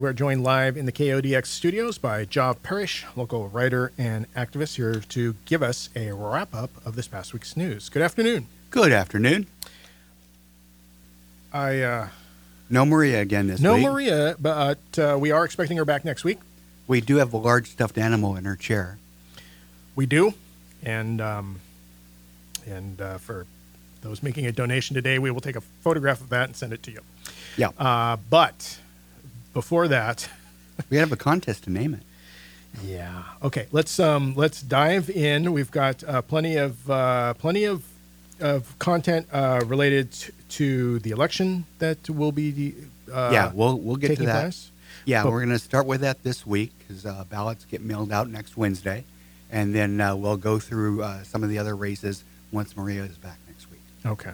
We're joined live in the KODX studios by Jav Parrish, local writer and activist, here to give us a wrap-up of this past week's news. Good afternoon. Good afternoon. No Maria again this week. No Maria, but we are expecting her back next week. We do have a large stuffed animal in her chair. We do, and for those making a donation today, we will take a photograph of that and send it to you. Yeah. But before that, we have a contest to name it. Yeah. Okay. Let's dive in. We've got plenty of content related to the election that will be. We'll get to that. Place. Yeah, we're going to start with that this week because ballots get mailed out next Wednesday, and then we'll go through some of the other races once Maria is back next week. Okay.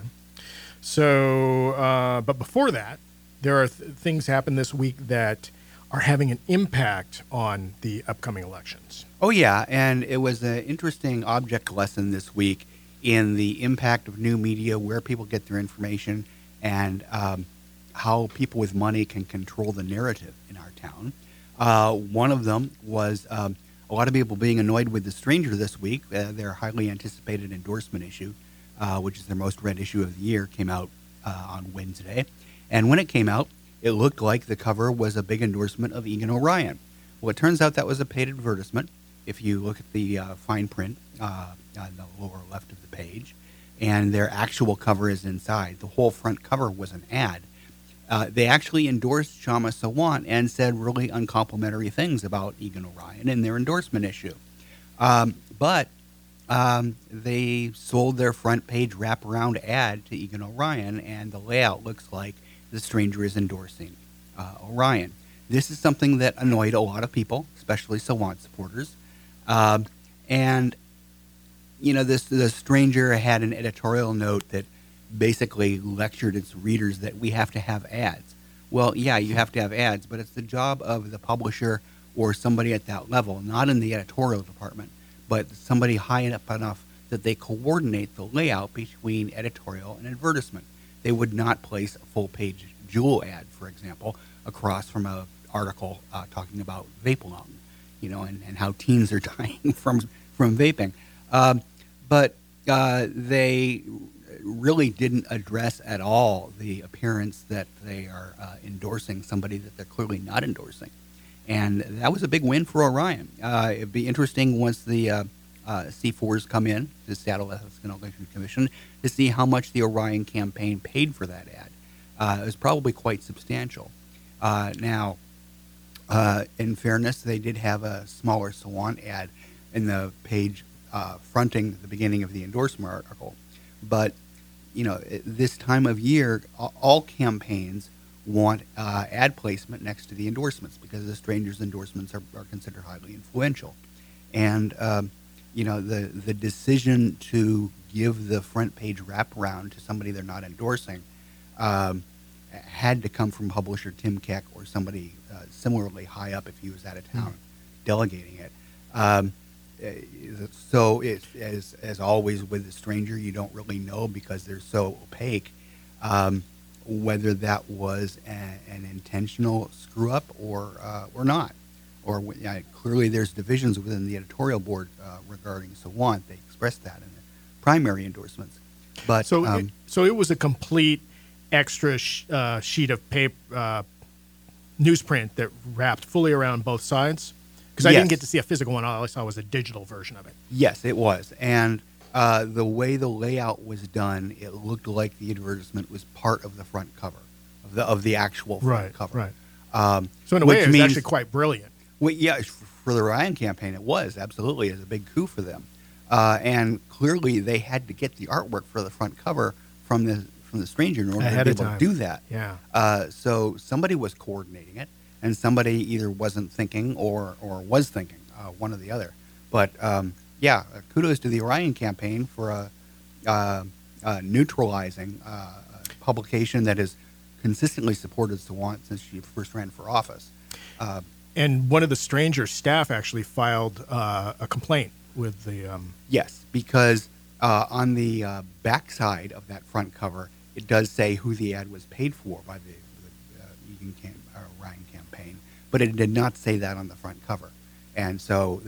So, but before that, there are things happen this week that are having an impact on the upcoming elections. Oh, yeah, and it was an interesting object lesson this week in the impact of new media, where people get their information, and how people with money can control the narrative in our town. One of them was a lot of people being annoyed with The Stranger this week. Their highly anticipated endorsement issue, which is their most read issue of the year, came out on Wednesday. And when it came out, it looked like the cover was a big endorsement of Egan Orion. Well, it turns out that was a paid advertisement. If you look at the fine print on the lower left of the page, and their actual cover is inside. The whole front cover was an ad. They actually endorsed Kshama Sawant and said really uncomplimentary things about Egan Orion in their endorsement issue. But they sold their front page wraparound ad to Egan Orion, and the layout looks like The Stranger is endorsing Orion. This is something that annoyed a lot of people, especially Sawant supporters. And, you know, The Stranger had an editorial note that basically lectured its readers that we have to have ads. Well, yeah, you have to have ads, but it's the job of the publisher or somebody at that level, not in the editorial department, but somebody high up enough that they coordinate the layout between editorial and advertisement. They would not place a full-page Jewel ad, for example, across from an article talking about vape lung, you know, and how teens are dying from vaping. But they really didn't address at all the appearance that they are endorsing somebody that they're clearly not endorsing. And that was a big win for Orion. It'd be interesting once the C4s come in, the Seattle Ethics and Election Commission, to see how much the Orion campaign paid for that ad. It was probably quite substantial. Now, in fairness, they did have a smaller Sawant ad in the page fronting the beginning of the endorsement article. But, you know, this time of year, all campaigns want ad placement next to the endorsements because The Stranger's endorsements are considered highly influential. And, you know, the decision to give the front page wraparound to somebody they're not endorsing had to come from publisher Tim Keck or somebody similarly high up if he was out of town delegating it. So it's, as always with The Stranger, you don't really know because they're so opaque whether that was an intentional screw up or not. Or clearly there's divisions within the editorial board regarding Sawant. They expressed that in the primary endorsements. But so it was a complete extra sheet of paper, newsprint that wrapped fully around both sides. Because I didn't get to see a physical one. All I saw was a digital version of it. Yes, it was. And the way the layout was done, it looked like the advertisement was part of the front cover, of the actual front cover. Right. So in a way, it was actually quite brilliant. Well, yeah, for the Orion campaign, it was absolutely. It was a big coup for them. And clearly, they had to get the artwork for the front cover from the Stranger in order to be able to do that. Yeah. So somebody was coordinating it, and somebody either wasn't thinking or was thinking, one or the other. But kudos to the Orion campaign for neutralizing a publication that has consistently supported Sawant since she first ran for office. And one of the Stranger staff actually filed a complaint with the... Yes, because on the backside of that front cover, it does say who the ad was paid for by the Orion campaign. but it did not say that on the front cover. And so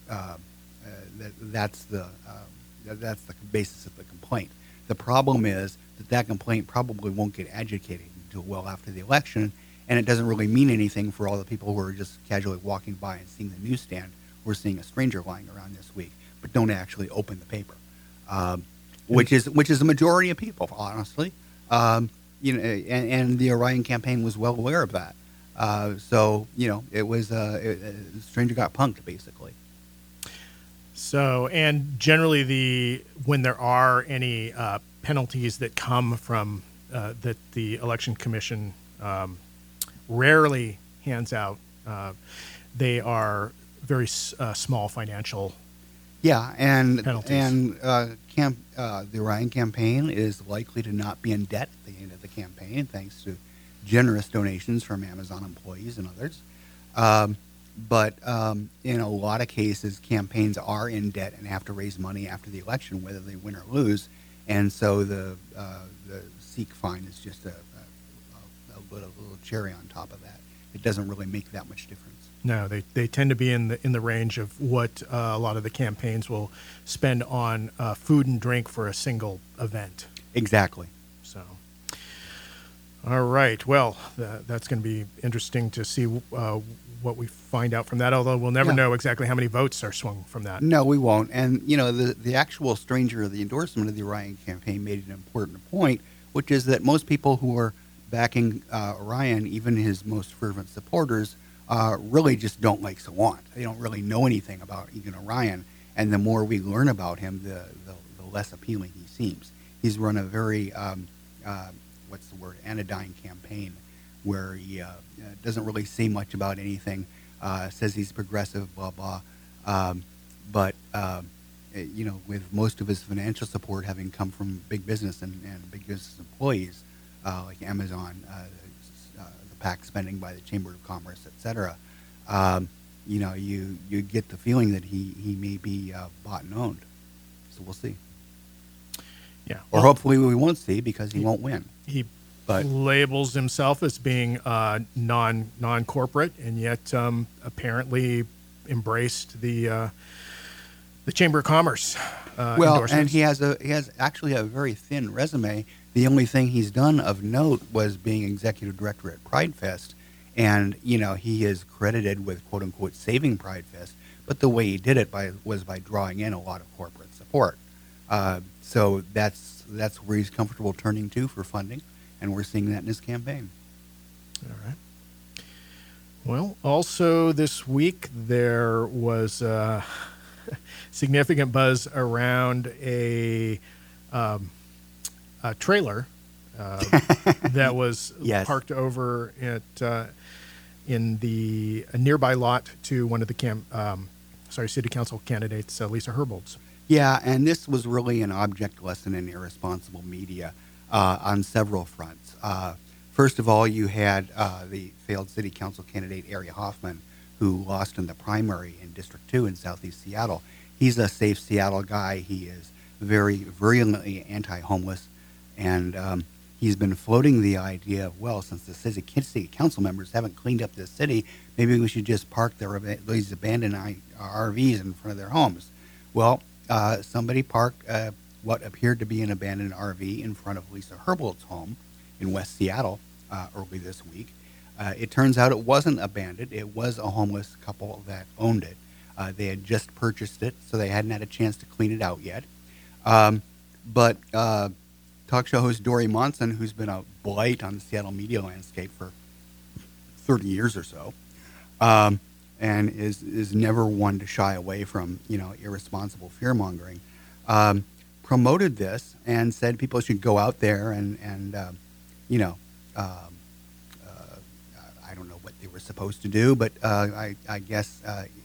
that's the basis of the complaint. The problem is that complaint probably won't get adjudicated until well after the election, and it doesn't really mean anything for all the people who are just casually walking by and seeing the newsstand or seeing a stranger lying around this week, but don't actually open the paper, which is the majority of people, honestly. And the Orion campaign was well aware of that. So it was the stranger got punked basically. So, and generally, when there are any penalties that come from that the Election Commission rarely hands out, they are very small financial. Yeah, and penalties. The Orion campaign is likely to not be in debt at the end of the campaign, thanks to generous donations from Amazon employees and others. But in a lot of cases, campaigns are in debt and have to raise money after the election, whether they win or lose. And so the Sikh fine is just a little cherry on top of that. It doesn't really make that much difference. No, they tend to be in the range of what a lot of the campaigns will spend on food and drink for a single event. Exactly. So, all right. Well, that's going to be interesting to see what we find out from that, although we'll never know exactly how many votes are swung from that. No, we won't. And, the actual stranger of the endorsement of the Orion campaign made an important point, which is that most people who are backing Orion, even his most fervent supporters, really just don't like Sawant. They don't really know anything about Egan Orion. And the more we learn about him, the less appealing he seems. He's run a very, anodyne campaign where he doesn't really say much about anything, says he's progressive, blah, blah. But with most of his financial support having come from big business and big business employees like Amazon, the PAC spending by the Chamber of Commerce, et cetera, you get the feeling that he may be bought and owned. So we'll see. Yeah. Or hopefully we won't see because he won't win. He labels himself as being non-corporate, and yet apparently embraced the Chamber of Commerce. And he has actually a very thin resume. The only thing he's done of note was being executive director at Pride Fest, and he is credited with quote unquote saving Pride Fest. But the way he did it was by drawing in a lot of corporate support. So that's where he's comfortable turning to for funding. And we're seeing that in his campaign. All right. Well, also this week there was a significant buzz around a trailer that was parked over at in the nearby lot to one of the city council candidates, Lisa Herbold's. Yeah, and this was really an object lesson in irresponsible media. On several fronts. First of all, you had the failed city council candidate, Ari Hoffman, who lost in the primary in District 2 in southeast Seattle. He's a safe Seattle guy. He is very virulently anti-homeless, and he's been floating the idea of, well, since the city council members haven't cleaned up this city, maybe we should just park these abandoned RVs in front of their homes. Well, somebody parked what appeared to be an abandoned RV in front of Lisa Herbold's home in West Seattle early this week. It turns out it wasn't abandoned. It was a homeless couple that owned it. They had just purchased it, so they hadn't had a chance to clean it out yet. But talk show host Dory Monson, who's been a blight on the Seattle media landscape for 30 years or so, and is never one to shy away from irresponsible fear-mongering, promoted this and said people should go out there and I don't know what they were supposed to do, but I guess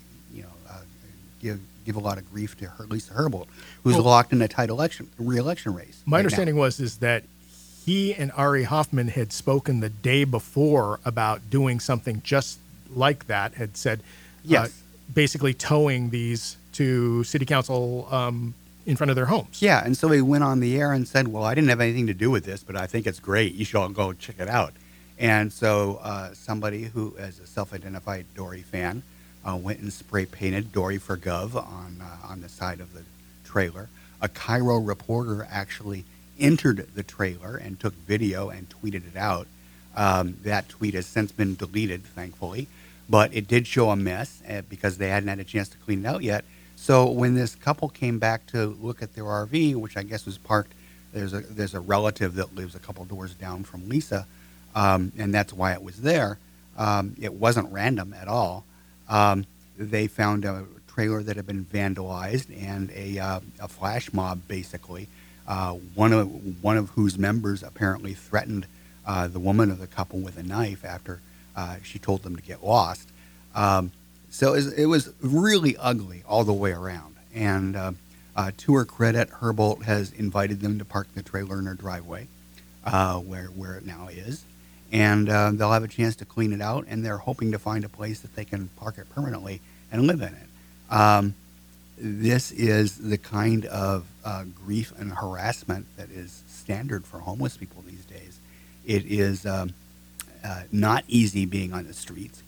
give a lot of grief to Lisa Herbold, who's locked in a tight re-election race. My understanding is that he and Ari Hoffman had spoken the day before about doing something just like that. Had said, basically towing these to city council in front of their homes. Yeah, and so he went on the air and said, well, I didn't have anything to do with this, but I think it's great. You should all go check it out. And so somebody who is a self-identified Dory fan went and spray painted Dory for Gov on the side of the trailer. A Cairo reporter actually entered the trailer and took video and tweeted it out. That tweet has since been deleted, thankfully, but it did show a mess because they hadn't had a chance to clean it out yet. So when this couple came back to look at their RV, which I guess was parked, there's a relative that lives a couple doors down from Lisa, and that's why it was there. It wasn't random at all. They found a trailer that had been vandalized and a flash mob, basically. One of whose members apparently threatened the woman of the couple with a knife after she told them to get lost. So it was really ugly all the way around. And to her credit, Herbold has invited them to park the trailer in her driveway, where it now is. And they'll have a chance to clean it out, and they're hoping to find a place that they can park it permanently and live in it. This is the kind of grief and harassment that is standard for homeless people these days. It is not easy being on the streets,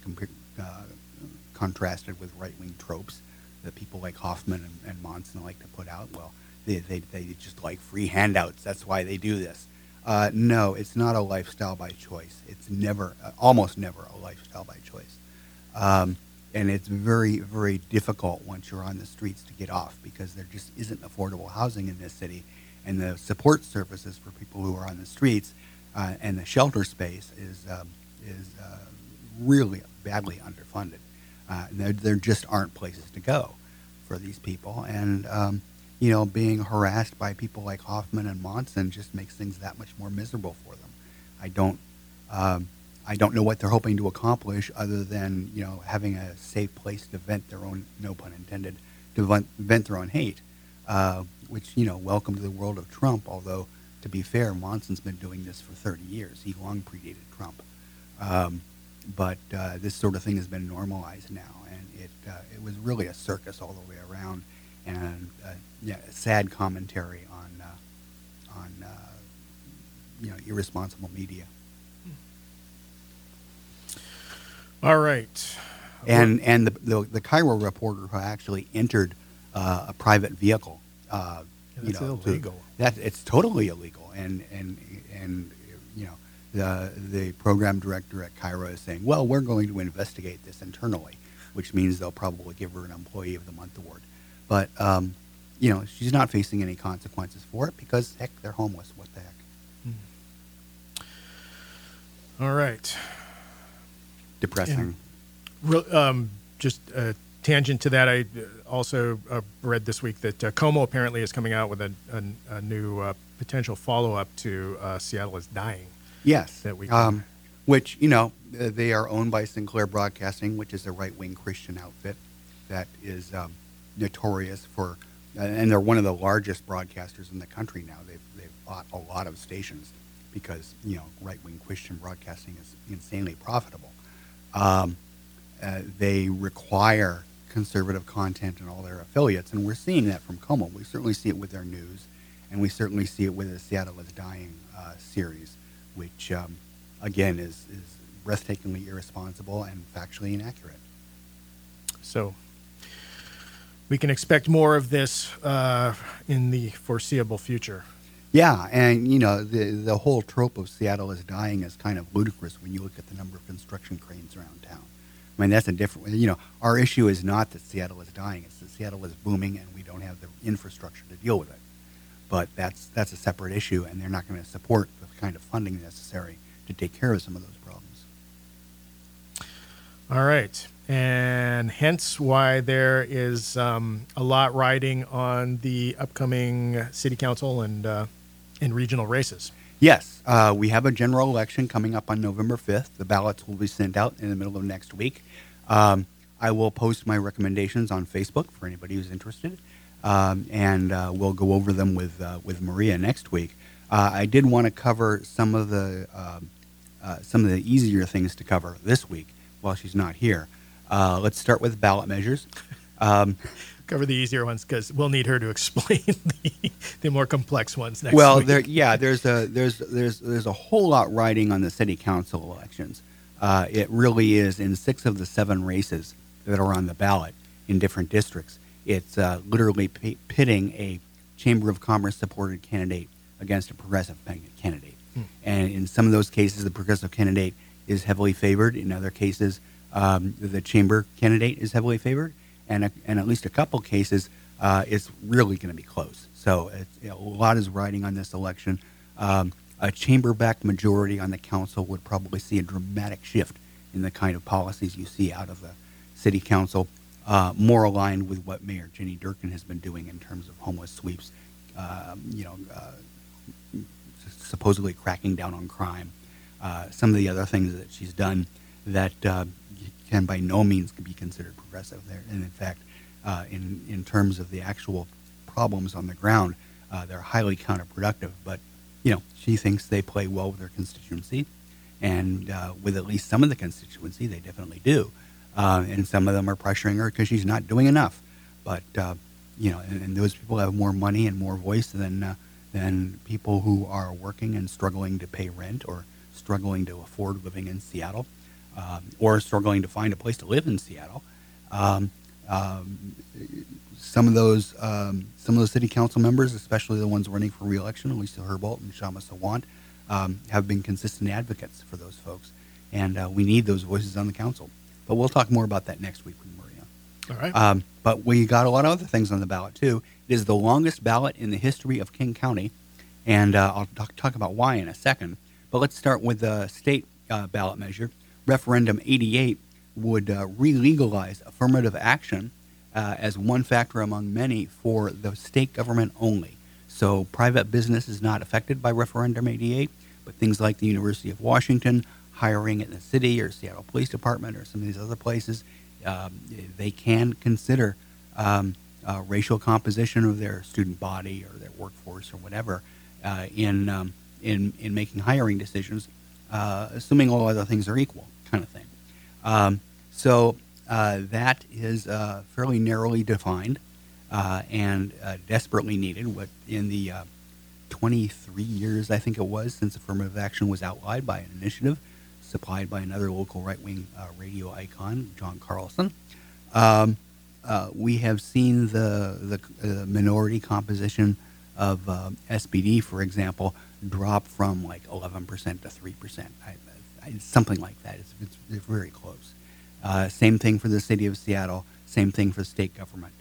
contrasted with right-wing tropes that people like Hoffman and Monson like to put out. Well, they just like free handouts. That's why they do this. No, it's not a lifestyle by choice. It's almost never a lifestyle by choice. And it's very, very difficult once you're on the streets to get off because there just isn't affordable housing in this city. And the support services for people who are on the streets and the shelter space is really badly underfunded. There just aren't places to go for these people. And, being harassed by people like Hoffman and Monson just makes things that much more miserable for them. I don't know what they're hoping to accomplish other than, having a safe place to vent their own, no pun intended, to vent their own hate, which, welcome to the world of Trump, although, to be fair, Monson's been doing this for 30 years. He long predated Trump. But this sort of thing has been normalized now, and it was really a circus all the way around, and a sad commentary on irresponsible media. All right. And the Cairo reporter who actually entered a private vehicle, that's illegal. It's totally illegal, and the program director at Cairo is saying, well, we're going to investigate this internally, which means they'll probably give her an Employee of the Month award. But, she's not facing any consequences for it because, heck, they're homeless. What the heck? All right. Depressing. Just a tangent to that, I also read this week that Como apparently is coming out with a new potential follow-up to Seattle is Dying. Yes. That we which, they are owned by Sinclair Broadcasting, which is a right-wing Christian outfit that is notorious for, and they're one of the largest broadcasters in the country now. They've bought a lot of stations because, right-wing Christian broadcasting is insanely profitable. They require conservative content in all their affiliates, and we're seeing that from Como. We certainly see it with their news, and we certainly see it with the Seattle is Dying series, which, again, is breathtakingly irresponsible and factually inaccurate. So we can expect more of this in the foreseeable future. Yeah, and, the whole trope of Seattle is dying is kind of ludicrous when you look at the number of construction cranes around town. I mean, that's a different, our issue is not that Seattle is dying. It's that Seattle is booming and we don't have the infrastructure to deal with it. But that's a separate issue, and they're not going to support the kind of funding necessary to take care of some of those problems. All right. And hence why there is a lot riding on the upcoming city council and regional races. Yes, we have a general election coming up on November 5th. The ballots will be sent out in the middle of next week. I will post my recommendations on Facebook for anybody who's interested, and we'll go over them with Maria next week. I did want to cover some of the easier things to cover this week while she's not here. Let's start with ballot measures. Cover the easier ones because we'll need her to explain the more complex ones next Well, week. there's a whole lot riding on the city council elections. It really is in 6 of the 7 races that are on the ballot in different districts. It's literally pitting a Chamber of Commerce supported candidate against a progressive candidate. And in some of those cases, the progressive candidate is heavily favored. In other cases, the chamber candidate is heavily favored. And at least a couple cases, it's really going to be close. So a lot is riding on this election. A chamber-backed majority on the council would probably see a dramatic shift in the kind of policies you see out of the city council, more aligned with what Mayor Jenny Durkin has been doing in terms of homeless sweeps, supposedly cracking down on crime. Some of the other things that she's done that can by no means be considered progressive there. And in fact, in terms of the actual problems on the ground, they're highly counterproductive. But, she thinks they play well with her constituency. And with at least some of the constituency, they definitely do. And some of them are pressuring her because she's not doing enough. But, and those people have more money and more voice than people who are working and struggling to pay rent or struggling to afford living in Seattle. Or struggling to find a place to live in Seattle. Some of those city council members, especially the ones running for re-election, Lisa Herbold and Shama Sawant, have been consistent advocates for those folks, and we need those voices on the council. But we'll talk more about that next week with Maria. All right. But we got a lot of other things on the ballot too. It is the longest ballot in the history of King County, and I'll talk about why in a second. But let's start with the state ballot measure. Referendum 88 would re-legalize affirmative action as one factor among many for the state government only. So private business is not affected by Referendum 88, but things like the University of Washington, hiring in the city or Seattle Police Department or some of these other places, they can consider racial composition of their student body or their workforce or whatever in making hiring decisions, assuming all other things are equal, kind of thing. So that is fairly narrowly defined and desperately needed. What in the 23 years, I think it was, since affirmative action was outlawed by an initiative supplied by another local right-wing radio icon, John Carlson, we have seen the minority composition of SPD, for example, drop from like 11% to 3%, something like that. It's very close. Same thing for the city of Seattle. Same thing for state government.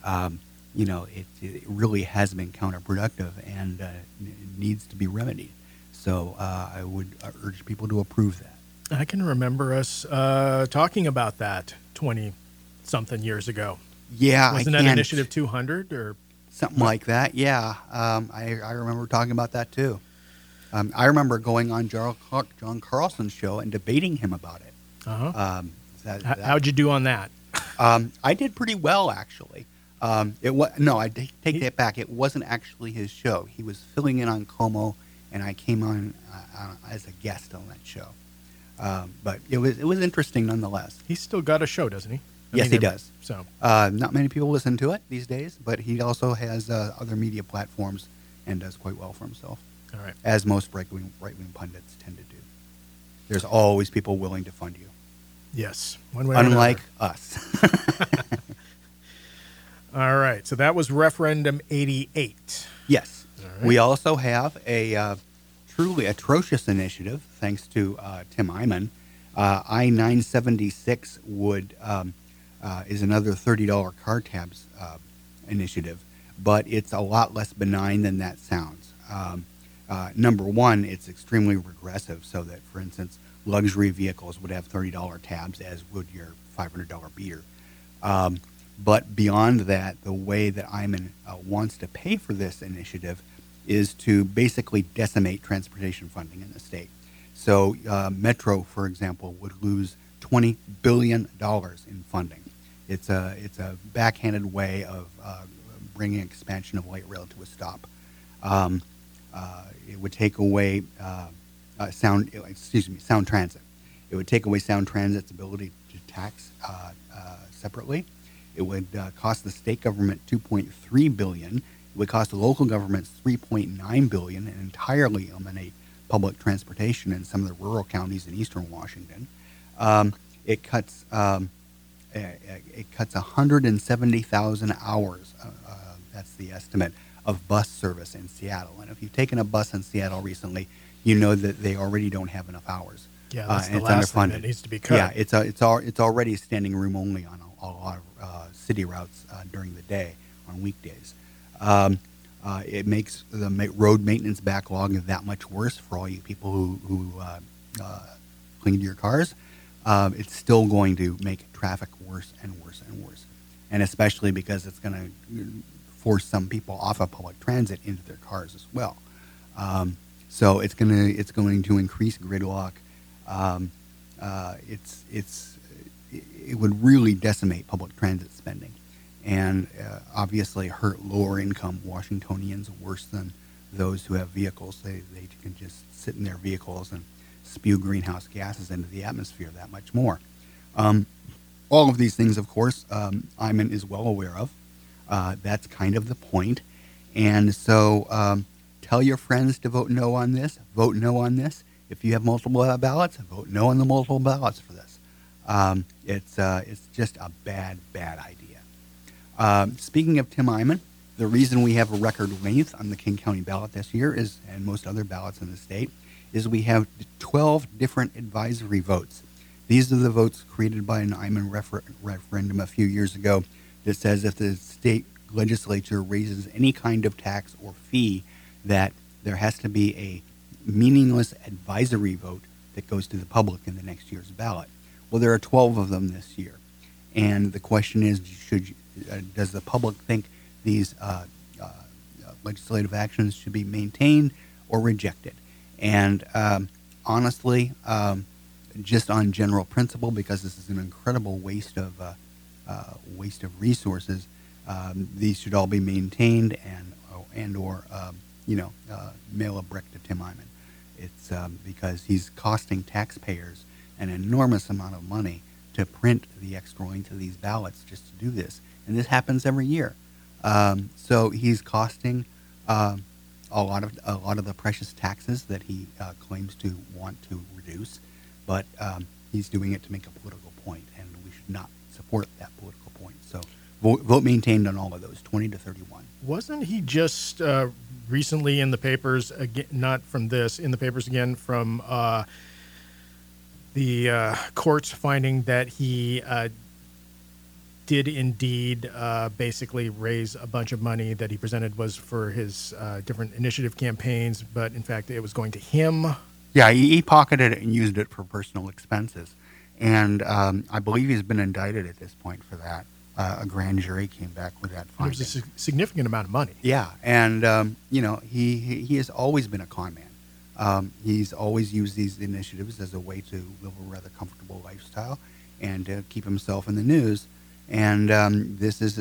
It really has been counterproductive and it needs to be remedied. So I would urge people to approve that. I can remember us talking about that 20-something years ago. Yeah, Wasn't that Initiative 200 or something like that? Yeah, I remember talking about that too. I remember going on John Carlson's show and debating him about it. Uh-huh. How'd you do on that? I did pretty well, actually. I take that back. It wasn't actually his show. He was filling in on Como, and I came on as a guest on that show. But it was interesting nonetheless. He's still got a show, doesn't he? Yes, he does. So not many people listen to it these days, but he also has other media platforms and does quite well for himself. All right. As most right-wing pundits tend to do. There's always people willing to fund you. Yes. One way Unlike or us. All right. So that was Referendum 88. Yes. Right. We also have a truly atrocious initiative, thanks to Tim Eyman. I-976 is another $30 car tabs initiative, but it's a lot less benign than that sounds. Number one, it's extremely regressive, so that, for instance, luxury vehicles would have $30 tabs, as would your $500 beer. But beyond that, the way that Eyman wants to pay for this initiative is to basically decimate transportation funding in the state. So Metro, for example, would lose $20 billion in funding. It's a backhanded way of bringing expansion of light rail to a stop. It would take away Sound Transit. It would take away Sound Transit's ability to tax separately, It would cost the state government $2.3 billion. It would cost the local governments $3.9 billion and entirely eliminate public transportation in some of the rural counties in eastern Washington. It cuts 170,000 hours. That's the estimate of bus service in Seattle. And if you've taken a bus in Seattle recently, you know that they already don't have enough hours. Yeah, that's and the it's last thing underfunded. that needs to be cut. Yeah, it's already standing room only on a lot of city routes during the day on weekdays. It makes the road maintenance backlog that much worse for all you people who clean your cars. It's still going to make traffic worse and worse and worse, and especially because it's going to force some people off of public transit into their cars as well. So it's going to increase gridlock. It would really decimate public transit spending, and obviously hurt lower income Washingtonians worse than those who have vehicles. They can just sit in their vehicles and spew greenhouse gases into the atmosphere that much more. All of these things, of course, Iman is well aware of. That's kind of the point. And so tell your friends to vote no on this. Vote no on this. If you have multiple ballots, vote no on the multiple ballots for this. It's just a bad idea. Speaking of Tim Iman, the reason we have a record length on the King County ballot this year is, and most other ballots in the state, is we have 12 different advisory votes. These are the votes created by an Iman referendum a few years ago that says if the state legislature raises any kind of tax or fee, that there has to be a meaningless advisory vote that goes to the public in the next year's ballot. Well, there are 12 of them this year. And the question is, does the public think these legislative actions should be maintained or rejected? And honestly, just on general principle, because this is an incredible waste of resources, these should all be maintained and/or mail a brick to Tim Iman. It's because he's costing taxpayers an enormous amount of money to print the extra length of these ballots just to do this, and this happens every year. So he's costing a lot of the precious taxes that he claims to want to reduce, but he's doing it to make a political point, and we should not support that political point. So vote maintained on all of those, 20 to 31. Wasn't he just recently in the papers again? Not from this, in the papers again from the courts finding that he did indeed basically raise a bunch of money that he presented was for his different initiative campaigns, but in fact it was going to him. Yeah, he pocketed it and used it for personal expenses. And I believe he's been indicted at this point for that. A grand jury came back with that finding. It was a significant amount of money. Yeah, and he has always been a con man. He's always used these initiatives as a way to live a rather comfortable lifestyle and to keep himself in the news. And this is,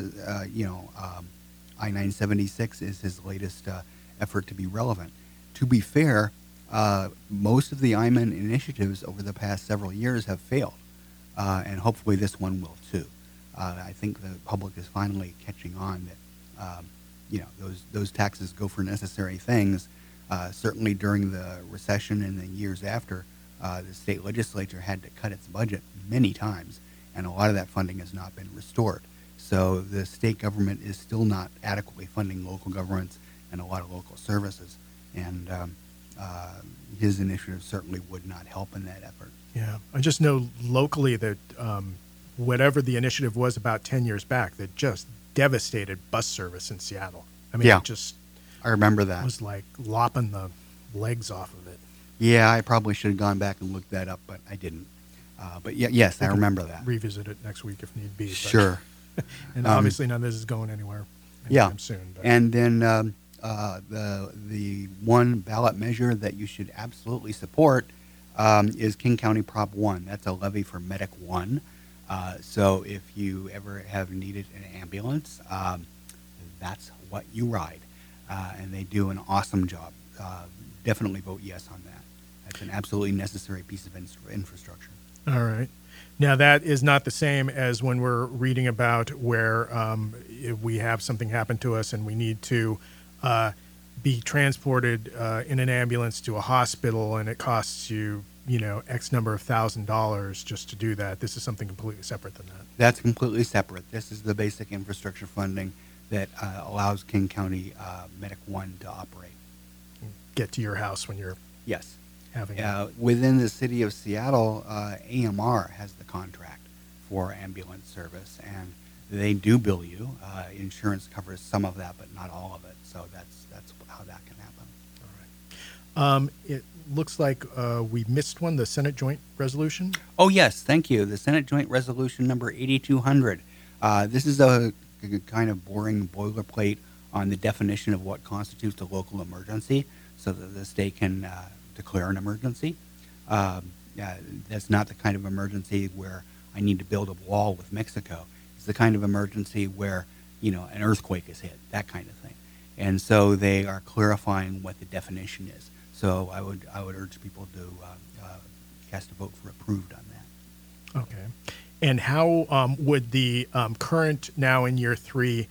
I-976 is his latest effort to be relevant. To be fair, most of the Iman initiatives over the past several years have failed, and hopefully this one will too. I think the public is finally catching on that, those taxes go for necessary things. Certainly during the recession and the years after, the state legislature had to cut its budget many times, and a lot of that funding has not been restored. So the state government is still not adequately funding local governments and a lot of local services. And his initiative certainly would not help in that effort. Yeah, I just know locally that whatever the initiative was about 10 years back, that just devastated bus service in Seattle. I mean, yeah, I remember that. It was like lopping the legs off of it. Yeah, I probably should have gone back and looked that up, but I didn't. But yes, I remember that. Revisit it next week if need be. Sure. And obviously none of this is going anywhere anytime soon. But. And then the one ballot measure that you should absolutely support is King County Prop 1. That's a levy for Medic 1. So if you ever have needed an ambulance, that's what you ride. And they do an awesome job. Definitely vote yes on that. That's an absolutely necessary piece of infrastructure. All right. Now, that is not the same as when we're reading about where if we have something happen to us and we need to be transported in an ambulance to a hospital, and it costs you, X number of $1,000s just to do that. This is something completely separate than that. That's completely separate. This is the basic infrastructure funding that allows King County Medic One to operate. Get to your house when you're Yes. having Within the city of Seattle, AMR has the contract for ambulance service, and they do bill you. Insurance covers some of that, but not all of it. So that's how that can happen. All right. It looks like we missed one, the Senate Joint Resolution. Oh, yes. Thank you. The Senate Joint Resolution number 8200. This is a kind of boring boilerplate on the definition of what constitutes a local emergency so that the state can declare an emergency. That's not the kind of emergency where I need to build a wall with Mexico. It's the kind of emergency where, an earthquake is hit, that kind of thing. And so they are clarifying what the definition is. So I would urge people to cast a vote for approved on that. Okay. And how would the current, now in year 3,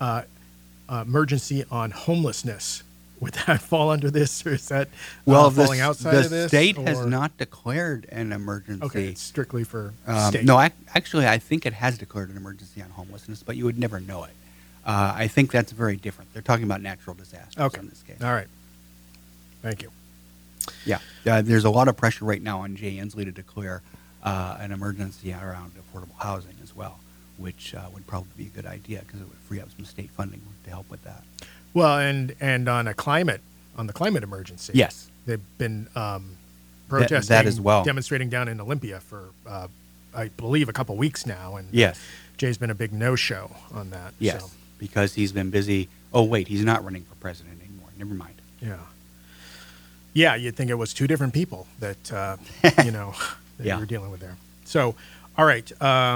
emergency on homelessness, would that fall under this, or is that falling outside of this? The state has not declared an emergency. Okay, it's strictly for state. No, actually, I think it has declared an emergency on homelessness, but you would never know it. I think that's very different. They're talking about natural disasters in this case. All right. Thank you. Yeah. There's a lot of pressure right now on Jay Inslee to declare an emergency around affordable housing as well, which would probably be a good idea because it would free up some state funding to help with that. Well, and on the climate emergency. Yes. They've been protesting, that as well. Demonstrating down in Olympia for, I believe, a couple weeks now. And yes. Jay's been a big no-show on that. Yes, so. Because he's been busy. Oh, wait, he's not running for president anymore. Never mind. Yeah. Yeah, you'd think it was two different people that, that you were dealing with there. So, all right.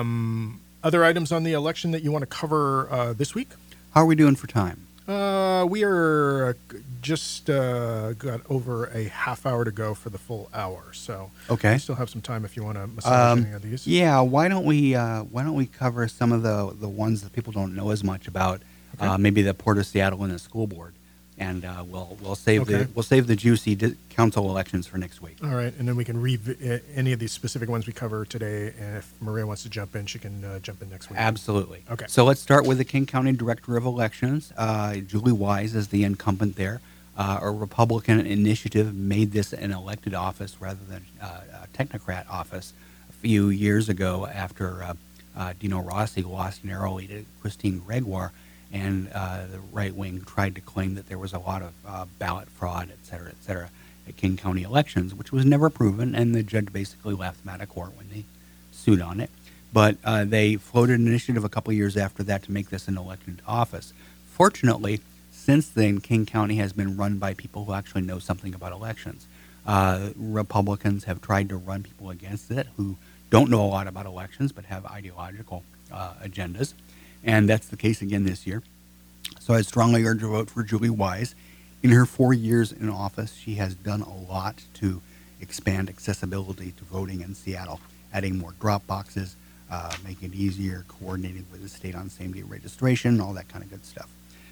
Other items on the election that you want to cover this week? How are we doing for time? We are just got over a half hour to go for the full hour. So okay, we still have some time if you want to massage any of these. Yeah, why don't we cover some of the ones that people don't know as much about? Okay. Maybe the Port of Seattle and the school board, and we'll save the juicy council elections for next week. All right, and then we can read any of these specific ones we cover today. And if Maria wants to jump in, she can jump in next week. Absolutely. Okay. So let's start with the King County Director of Elections. Julie Wise is the incumbent there. A Republican initiative made this an elected office rather than a technocrat office a few years ago after Dino Rossi lost narrowly to Christine Gregoire, and the right wing tried to claim that there was a lot of ballot fraud, et cetera, at King County elections, which was never proven, and the judge basically left them out of court when they sued on it. But they floated an initiative a couple of years after that to make this an elected office. Fortunately, since then, King County has been run by people who actually know something about elections. Republicans have tried to run people against it who don't know a lot about elections but have ideological agendas, and that's the case again this year. So I strongly urge a vote for Julie Wise. In her 4 years in office, she has done a lot to expand accessibility to voting in Seattle, adding more drop boxes, making it easier, coordinating with the state on same-day registration, all that kind of good stuff.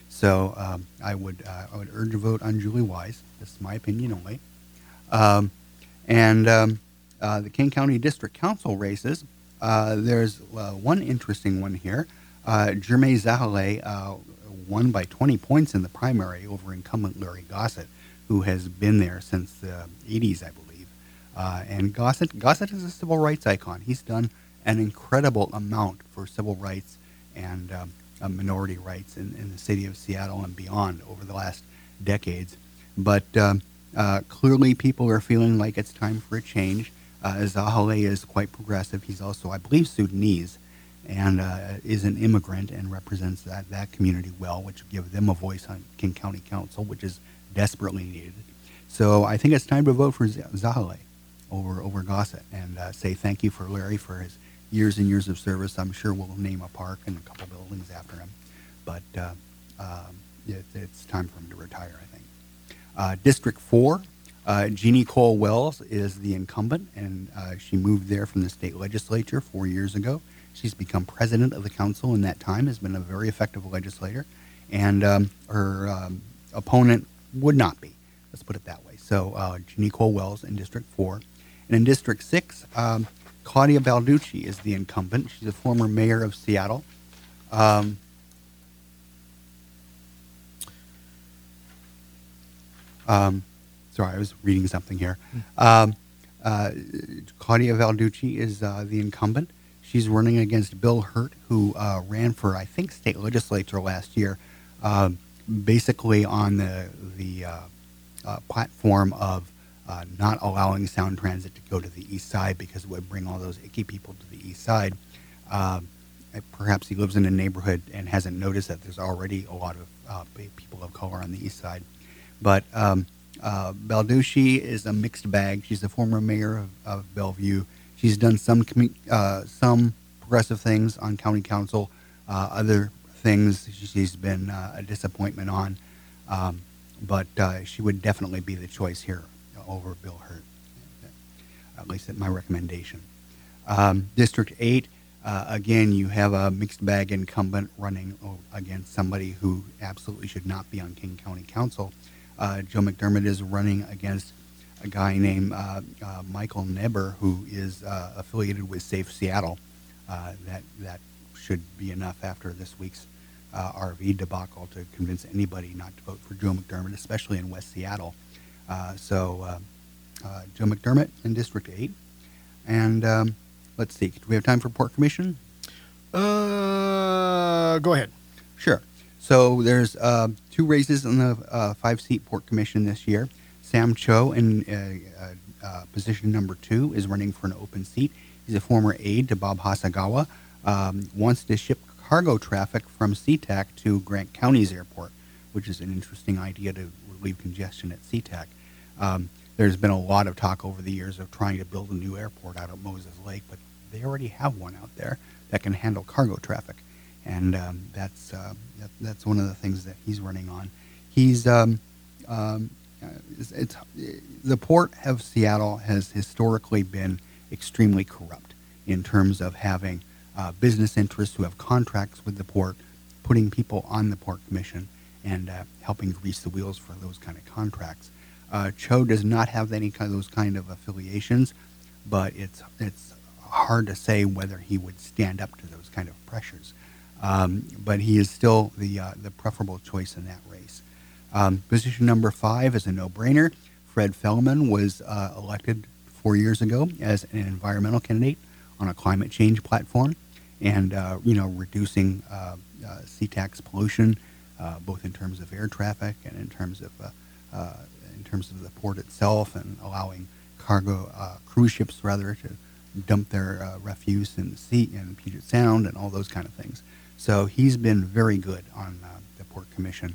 So I would urge a vote on Julie Wise. This is my opinion only. The King County District Council races, there's one interesting one here. Jermaine Zahale won by 20 points in the primary over incumbent Larry Gossett, who has been there since the 80s, I believe. And Gossett is a civil rights icon. He's done an incredible amount for civil rights and minority rights in the city of Seattle and beyond over the last decades. But clearly people are feeling like it's time for a change. Zahale is quite progressive. He's also, I believe, Sudanese, and is an immigrant and represents that community well, which will give them a voice on King County Council, which is desperately needed. So I think it's time to vote for Zahale over Gossett, and say thank you for Larry for his years and years of service. I'm sure we'll name a park and a couple buildings after him, but it's time for him to retire, I think. District 4, Jeannie Cole Wells is the incumbent, and she moved there from the state legislature 4 years ago. She's become president of the council in that time, has been a very effective legislator, and her opponent would not be. Let's put it that way. So Jeannie Cole Wells in District 4. And in District 6, Claudia Balducci is the incumbent. She's a former mayor of Seattle. Sorry, I was reading something here. Claudia Balducci is the incumbent. She's running against Bill Hurt, who ran for, I think, state legislature last year, basically on the platform of not allowing sound transit to go to the east side because it would bring all those icky people to the east side. Perhaps he lives in a neighborhood and hasn't noticed that there's already a lot of people of color on the east side. But Balducci is a mixed bag. She's the former mayor of Bellevue. She's done some progressive things on county council. Other things she's been a disappointment on. But she would definitely be the choice here over Bill Hurt, at least at my recommendation. District 8, again, you have a mixed bag incumbent running against somebody who absolutely should not be on King County Council. Joe McDermott is running against a guy named Michael Neber, who is affiliated with Safe Seattle. That should be enough after this week's RV debacle to convince anybody not to vote for Joe McDermott, especially in West Seattle. So Joe McDermott in District 8. And let's see, do we have time for Port Commission? Go ahead. Sure. So there's 2 races in the 5-seat Port Commission this year. Sam Cho in position number 2 is running for an open seat. He's a former aide to Bob Hasagawa. Wants to ship cargo traffic from SeaTac to Grant County's airport, which is an interesting idea to relieve congestion at SeaTac. There's been a lot of talk over the years of trying to build a new airport out at Moses Lake, but they already have one out there that can handle cargo traffic. And that's one of the things that he's running on. He's the Port of Seattle has historically been extremely corrupt in terms of having business interests who have contracts with the port, putting people on the Port Commission, and helping grease the wheels for those kind of contracts. Cho does not have any kind of those kind of affiliations, but it's hard to say whether he would stand up to those kind of pressures. But he is still the preferable choice in that race. Position number 5 is a no-brainer. Fred Fellman was elected 4 years ago as an environmental candidate on a climate change platform, and reducing SeaTac's pollution, both in terms of air traffic and in terms of the port itself, and allowing cargo cruise ships rather to dump their refuse in the sea in Puget Sound and all those kind of things. So he's been very good on the Port Commission.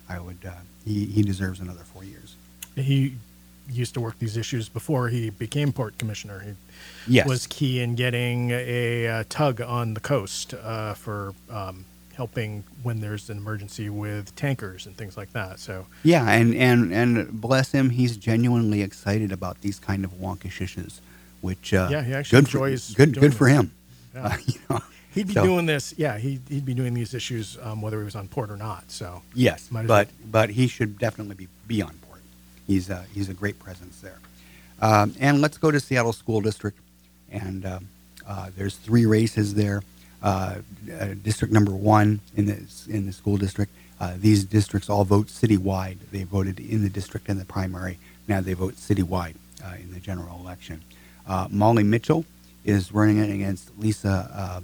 He deserves another 4 years. He used to work these issues before he became Port Commissioner. He Yes. was key in getting a tug on the coast for helping when there's an emergency with tankers and things like that. So Yeah, and bless him, he's genuinely excited about these kind of wonkish issues, which he actually enjoys doing good for this. him. Yeah. He'd be doing this. Yeah, he'd be doing these issues whether he was on port or not. So Yes, might as but he should definitely be on board. He's a great presence there. And let's go to Seattle School District, and there's 3 races there. District number 1 in the school district. These districts all vote citywide. They voted in the district in the primary. Now they vote citywide in the general election. Molly Mitchell is running against Liza,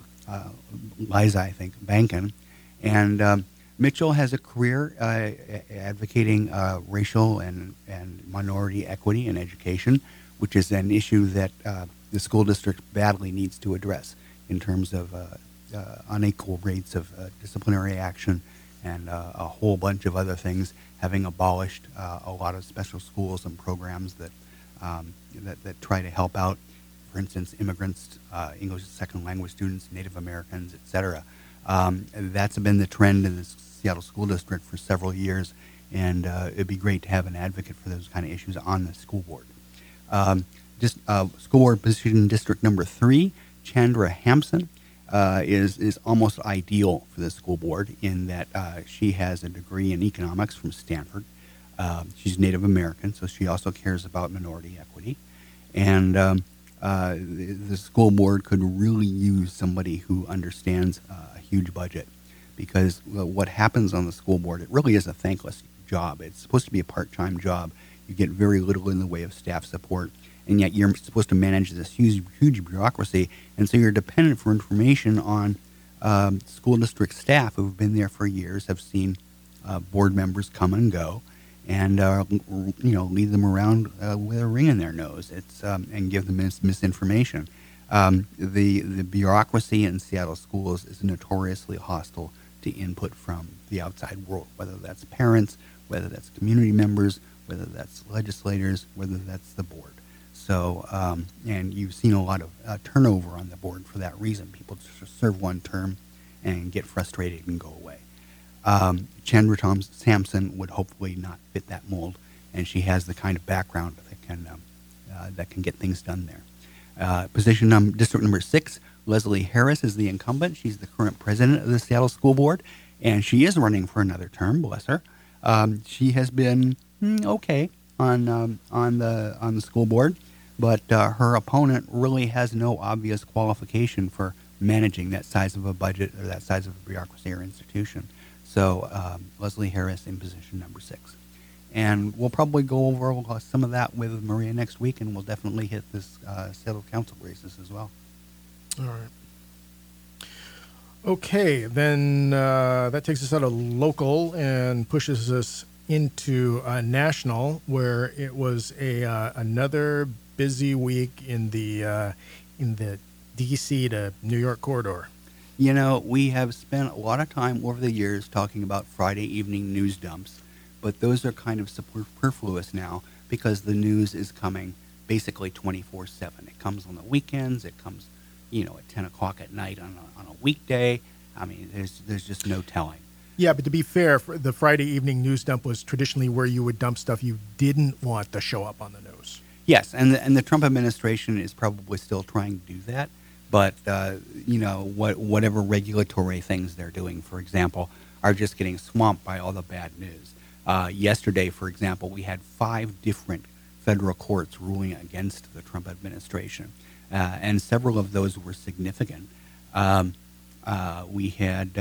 I think, Bankin. And Mitchell has a career advocating racial and minority equity in education, which is an issue that the school district badly needs to address in terms of unequal rates of disciplinary action and a whole bunch of other things, having abolished a lot of special schools and programs that try to help out, for instance, immigrants, English as a second language students, Native Americans, etc. That's been the trend in the Seattle School District for several years, and it'd be great to have an advocate for those kind of issues on the school board. School board position district number 3, Chandra Hampson, is almost ideal for the school board in that she has a degree in economics from Stanford. She's Native American, so she also cares about minority equity. And the school board could really use somebody who understands a huge budget, because what happens on the school board, it really is a thankless job. It's supposed to be a part-time job. You get very little in the way of staff support, and yet you're supposed to manage this huge bureaucracy, and so you're dependent for information on school district staff who've been there for years, have seen board members come and go, and lead them around with a ring in their nose. And give them misinformation. The bureaucracy in Seattle schools is notoriously hostile to input from the outside world, whether that's parents, whether that's community members, whether that's legislators, whether that's the board. So, and you've seen a lot of turnover on the board for that reason. People just serve one term and get frustrated and go away. Chandra Sampson would hopefully not fit that mold, and she has the kind of background that can get things done there. Position district number 6, Leslie Harris is the incumbent. She's the current president of the Seattle School Board, and she is running for another term. Bless her. She has been okay on the school board, but her opponent really has no obvious qualification for managing that size of a budget or that size of a bureaucracy or institution. So Leslie Harris in position number 6. And we'll probably go over some of that with Maria next week, and we'll definitely hit this Seattle Council races as well. All right. Okay, then that takes us out of local and pushes us into national, where it was another busy week in the D.C. to New York corridor. You know, we have spent a lot of time over the years talking about Friday evening news dumps, but those are kind of superfluous now because the news is coming basically 24/7. It comes on the weekends. It comes, at 10 o'clock at night on a weekday. I mean, there's just no telling. Yeah, but to be fair, the Friday evening news dump was traditionally where you would dump stuff you didn't want to show up on the news. Yes, and the Trump administration is probably still trying to do that. But, whatever regulatory things they're doing, for example, are just getting swamped by all the bad news. Yesterday, for example, we had 5 different federal courts ruling against the Trump administration, and several of those were significant. We had,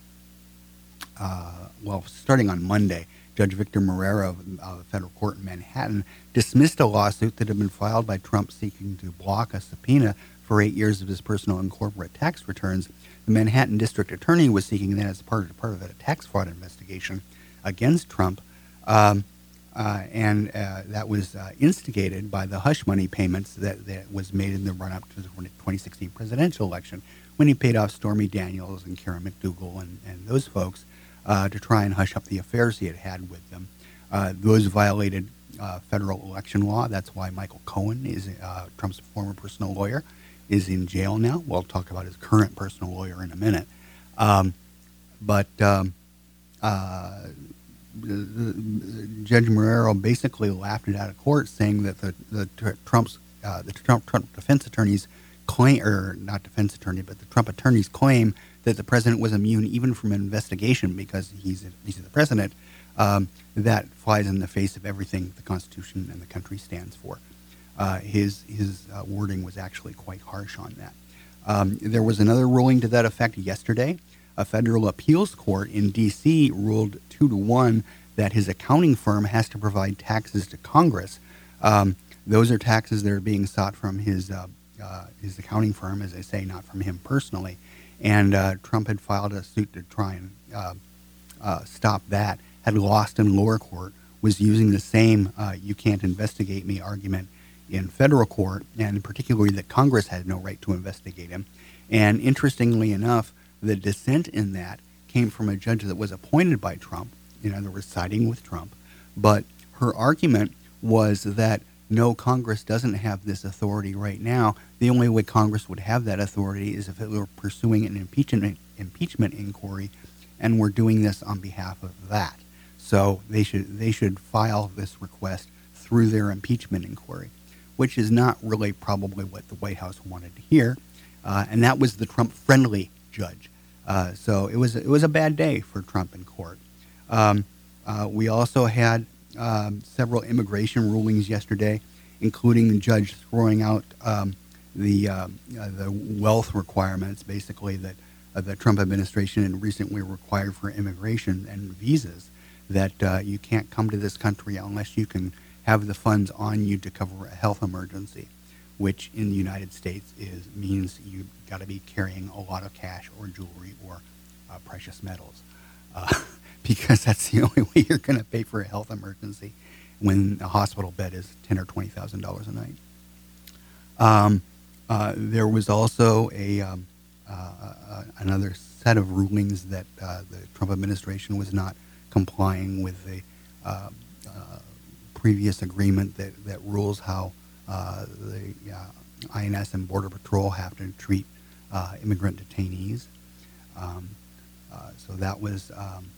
starting on Monday, Judge Victor Marrero of the federal court in Manhattan dismissed a lawsuit that had been filed by Trump seeking to block a subpoena for 8 years of his personal and corporate tax returns. The Manhattan district attorney was seeking that as part of a tax fraud investigation against Trump, and that was instigated by the hush money payments that was made in the run-up to the 2016 presidential election, when he paid off Stormy Daniels and Karen McDougal and those folks to try and hush up the affairs he had with them. Those violated federal election law. That's why Michael Cohen is Trump's former personal lawyer, is in jail now. We'll talk about his current personal lawyer in a minute. But Judge Marrero basically laughed it out of court, saying that the Trump defense attorneys claim, or not defense attorney, but the Trump attorneys claim that the president was immune even from an investigation because he's the president. That flies in the face of everything the Constitution and the country stands for. His wording was actually quite harsh on that. There was another ruling to that effect yesterday. A federal appeals court in D.C. ruled 2-1 that his accounting firm has to provide taxes to Congress. Those are taxes that are being sought from his accounting firm, as I say, not from him personally. And Trump had filed a suit to try and stop that, had lost in lower court, was using the same you can't investigate me argument in federal court, and particularly that Congress had no right to investigate him. And interestingly enough, the dissent in that came from a judge that was appointed by Trump, in other words, siding with Trump. But her argument was that no, Congress doesn't have this authority right now. The only way Congress would have that authority is if it were pursuing an impeachment inquiry, and we're doing this on behalf of that. So they should file this request through their impeachment inquiry, which is not really probably what the White House wanted to hear, and that was the Trump-friendly judge. So it was a bad day for Trump in court. We also had several immigration rulings yesterday, including the judge throwing out the wealth requirements, basically that the Trump administration had recently required for immigration and visas, that you can't come to this country unless you can have the funds on you to cover a health emergency, which in the United States means you've got to be carrying a lot of cash or jewelry or precious metals, because that's the only way you're going to pay for a health emergency when a hospital bed is $10,000 or $20,000 a night. There was also another set of rulings that the Trump administration was not complying with the previous agreement that rules how the INS and Border Patrol have to treat immigrant detainees. So that was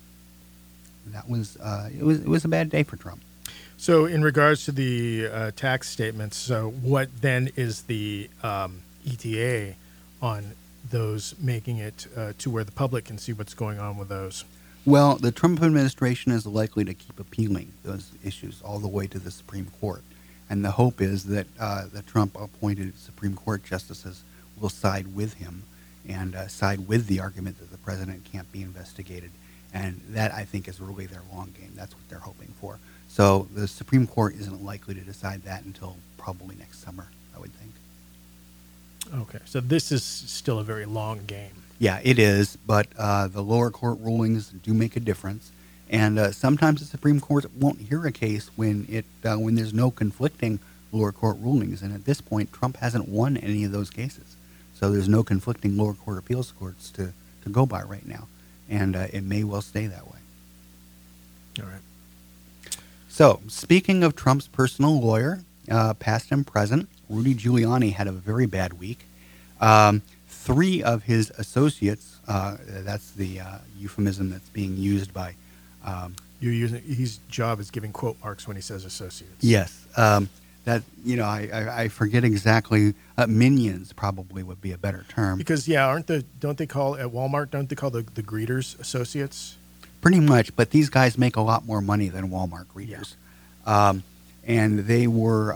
it was a bad day for Trump. So in regards to the tax statements, so what then is the ETA on those, making it to where the public can see what's going on with those? Well, the Trump administration is likely to keep appealing those issues all the way to the Supreme Court. And the hope is that the Trump-appointed Supreme Court justices will side with him and side with the argument that the president can't be investigated. And that, I think, is really their long game. That's what they're hoping for. So the Supreme Court isn't likely to decide that until probably next summer, I would think. Okay, so this is still a very long game. Yeah, it is, but the lower court rulings do make a difference. And sometimes the Supreme Court won't hear a case when there's no conflicting lower court rulings. And at this point, Trump hasn't won any of those cases. So there's no conflicting lower court appeals courts to go by right now. And it may well stay that way. All right. So speaking of Trump's personal lawyer, past and present, Rudy Giuliani had a very bad week. 3 of his associates, that's the euphemism that's being used by... his job is giving quote marks when he says associates. Yes. That, I forget exactly. Minions probably would be a better term. Because, don't they call the greeters associates? Pretty much, but these guys make a lot more money than Walmart greeters. Yeah. And they were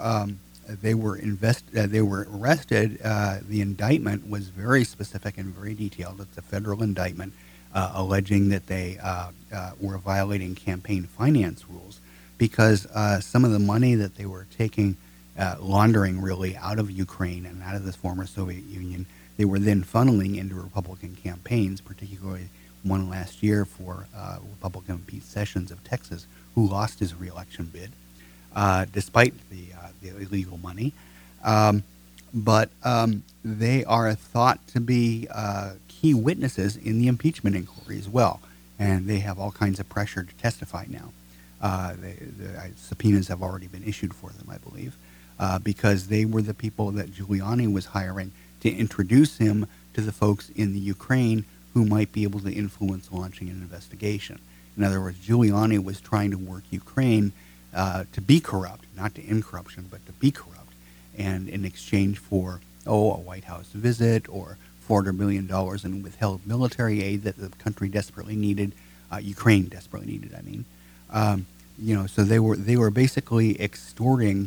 arrested. The indictment was very specific and very detailed. It's a federal indictment alleging that they were violating campaign finance rules because some of the money that they were taking, laundering really out of Ukraine and out of the former Soviet Union, they were then funneling into Republican campaigns, particularly one last year for Republican Pete Sessions of Texas, who lost his reelection bid, despite the illegal money. But they are thought to be key witnesses in the impeachment inquiry as well, and they have all kinds of pressure to testify now. The subpoenas have already been issued for them, I believe, because they were the people that Giuliani was hiring to introduce him to the folks in the Ukraine who might be able to influence launching an investigation. In other words, Giuliani was trying to work Ukraine to be corrupt, not to end corruption, but to be corrupt, and in exchange for, a White House visit or $400 million in withheld military aid that the country desperately needed, Ukraine desperately needed, I mean. So they were basically extorting,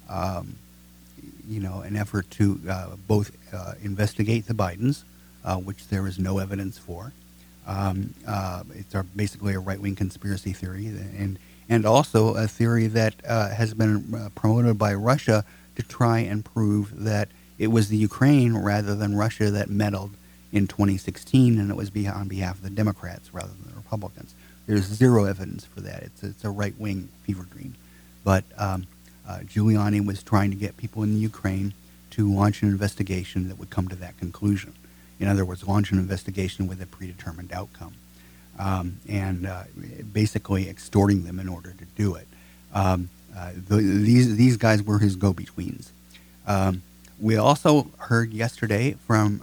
an effort to both investigate the Bidens, which there is no evidence for. It's basically a right-wing conspiracy theory, and also a theory that has been promoted by Russia to try and prove that it was the Ukraine rather than Russia that meddled in 2016, and it was on behalf of the Democrats rather than the Republicans. There's zero evidence for that. It's a right-wing fever dream. But Giuliani was trying to get people in the Ukraine to launch an investigation that would come to that conclusion. In other words, launch an investigation with a predetermined outcome, and basically extorting them in order to do it. These guys were his go-betweens. We also heard yesterday from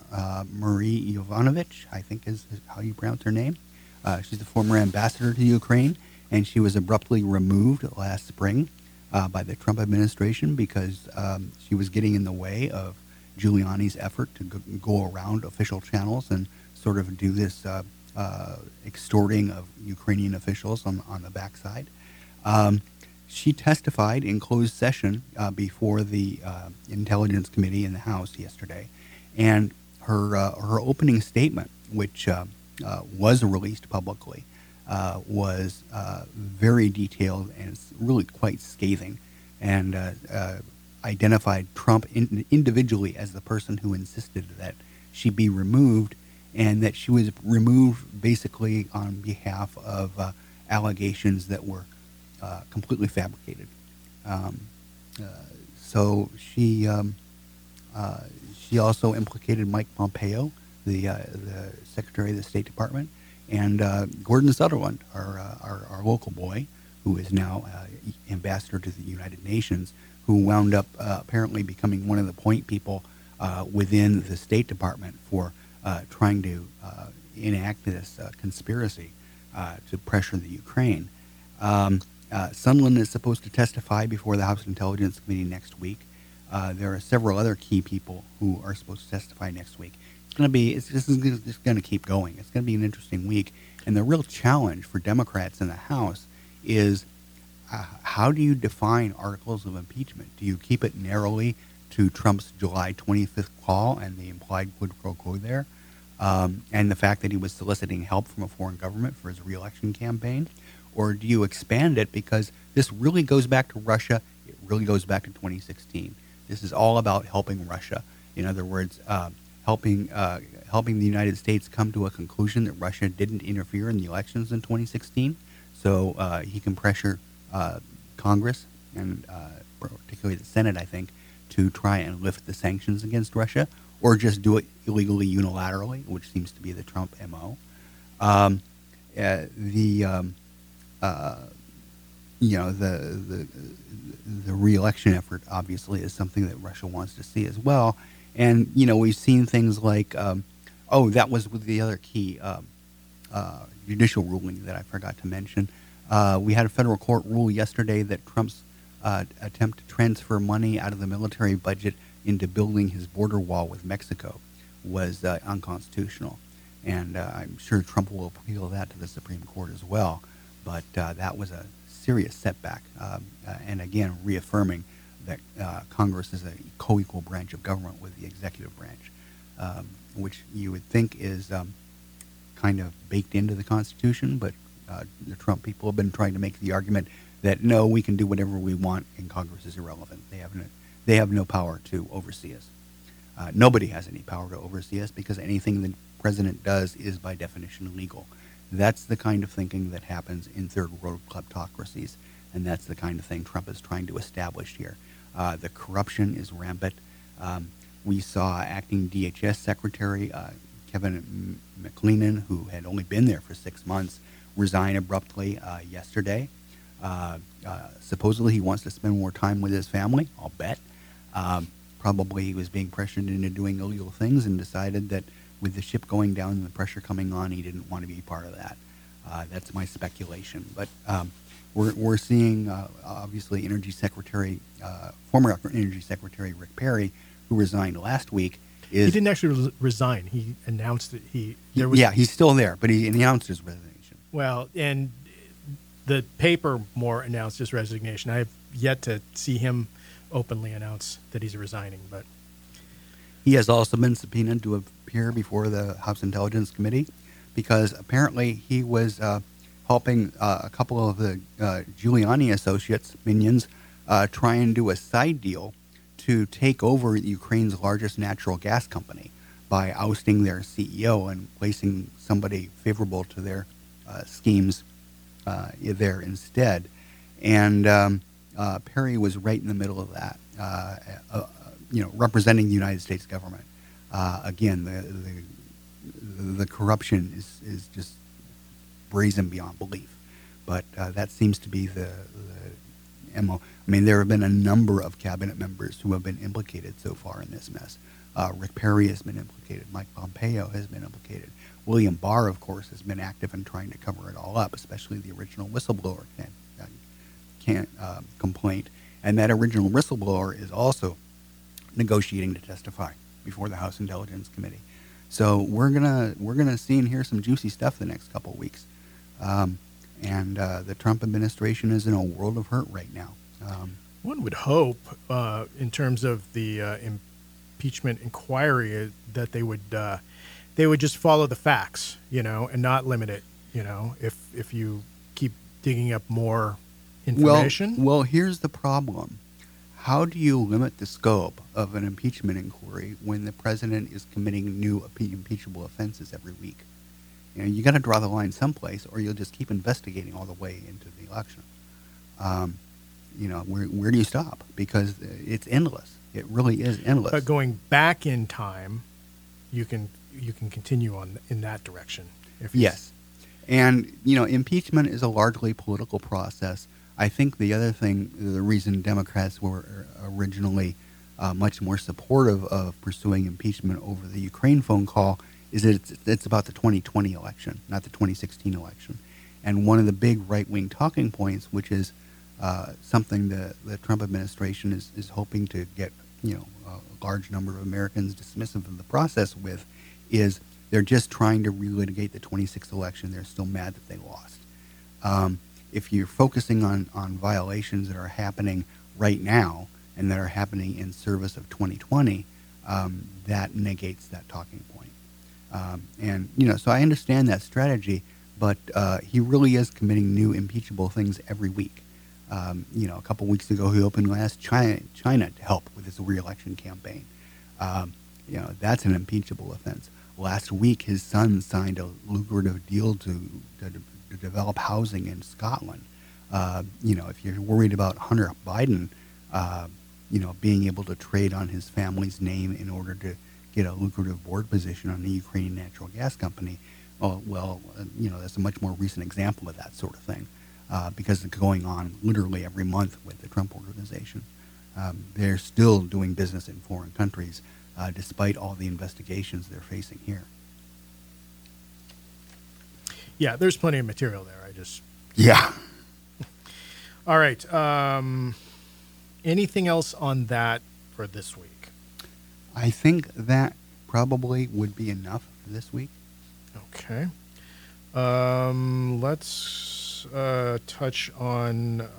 Marie Yovanovitch, I think is how you pronounce her name. She's the former ambassador to Ukraine, and she was abruptly removed last spring by the Trump administration because she was getting in the way of Giuliani's effort to go around official channels and sort of do this extorting of Ukrainian officials on the backside. She testified in closed session before the Intelligence Committee in the House yesterday, and her opening statement, which was released publicly, was very detailed and really quite scathing, and identified Trump individually as the person who insisted that she be removed, and that she was removed basically on behalf of allegations that were completely fabricated. So she also implicated Mike Pompeo, the Secretary of the State Department, and Gordon Sutherland, our local boy, who is now ambassador to the United Nations, who wound up apparently becoming one of the point people within the State Department for trying to enact this conspiracy to pressure the Ukraine. Sutherland is supposed to testify before the House Intelligence Committee next week. There are several other key people who are supposed to testify next week. It's just going to keep going. It's going to be an interesting week. And the real challenge for Democrats in the House is how do you define articles of impeachment? Do you keep it narrowly to Trump's July 25th call and the implied quid pro quo there, and the fact that he was soliciting help from a foreign government for his reelection campaign? Or do you expand it because this really goes back to Russia? It really goes back to 2016. This is all about helping Russia. In other words, helping the United States come to a conclusion that Russia didn't interfere in the elections in 2016, so he can pressure Congress and particularly the Senate, I think, to try and lift the sanctions against Russia, or just do it illegally unilaterally, which seems to be the Trump MO. The re-election effort obviously is something that Russia wants to see as well. And, we've seen things like, that was with the other key judicial ruling that I forgot to mention. We had a federal court rule yesterday that Trump's attempt to transfer money out of the military budget into building his border wall with Mexico was unconstitutional. And I'm sure Trump will appeal that to the Supreme Court as well. But that was a serious setback, and again, reaffirming that Congress is a co-equal branch of government with the executive branch, which you would think is kind of baked into the Constitution, but the Trump people have been trying to make the argument that no, we can do whatever we want, and Congress is irrelevant. They have no power to oversee us. Nobody has any power to oversee us because anything the president does is by definition illegal. That's the kind of thinking that happens in third world kleptocracies, and that's the kind of thing Trump is trying to establish here. The corruption is rampant. We saw acting DHS Secretary Kevin McLennan, who had only been there for 6 months, resign abruptly yesterday. Supposedly he wants to spend more time with his family, I'll bet. Probably he was being pressured into doing illegal things and decided that with the ship going down and the pressure coming on, he didn't want to be part of that. That's my speculation. But we're seeing, obviously, former Energy Secretary Rick Perry, who resigned last week. He didn't actually resign. He announced that he's still there, but he announced his resignation. Well, and the paper more announced his resignation. I have yet to see him openly announce that he's resigning, but he has also been subpoenaed to appear before the House Intelligence Committee because apparently he was helping a couple of the Giuliani associates, minions, try and do a side deal to take over Ukraine's largest natural gas company by ousting their CEO and placing somebody favorable to their schemes there instead. And Perry was right in the middle of that, representing the United States government. Again, the corruption is just brazen beyond belief. But that seems to be the MO. I mean, there have been a number of cabinet members who have been implicated so far in this mess. Rick Perry has been implicated. Mike Pompeo has been implicated. William Barr, of course, has been active in trying to cover it all up, especially the original whistleblower complaint. And that original whistleblower is also negotiating to testify before the House Intelligence Committee. So we're gonna see and hear some juicy stuff the next couple of weeks. The Trump administration is in a world of hurt right now. One would hope, in terms of the impeachment inquiry, that they would just follow the facts, and not limit it. If you keep digging up more information. Well, here's the problem. How do you limit the scope of an impeachment inquiry when the president is committing new impeachable offenses every week? You got to draw the line someplace, or you'll just keep investigating all the way into the election. Where do you stop? Because it's endless. It really is endless. But going back in time, you can continue in that direction. Yes, and impeachment is a largely political process. I think the other thing, the reason Democrats were originally much more supportive of pursuing impeachment over the Ukraine phone call is that it's about the 2020 election, not the 2016 election. And one of the big right-wing talking points, which is something the Trump administration is hoping to get a large number of Americans dismissive of the process with, is they're just trying to relitigate the 26th election. They're still mad that they lost. If you're focusing on violations that are happening right now and that are happening in service of 2020, that negates that talking point. So I understand that strategy, but he really is committing new impeachable things every week. A couple weeks ago, he openly asked China to help with his re-election campaign. That's an impeachable offense. Last week, his son signed a lucrative deal to develop housing in Scotland. If you're worried about Hunter Biden, being able to trade on his family's name in order to get a lucrative board position on the Ukrainian natural gas company, that's a much more recent example of that sort of thing, because it's going on literally every month with the Trump organization. They're still doing business in foreign countries, despite all the investigations they're facing here. Yeah, there's plenty of material there. Yeah. All right. Anything else on that for this week? I think that probably would be enough for this week. Okay. Let's touch on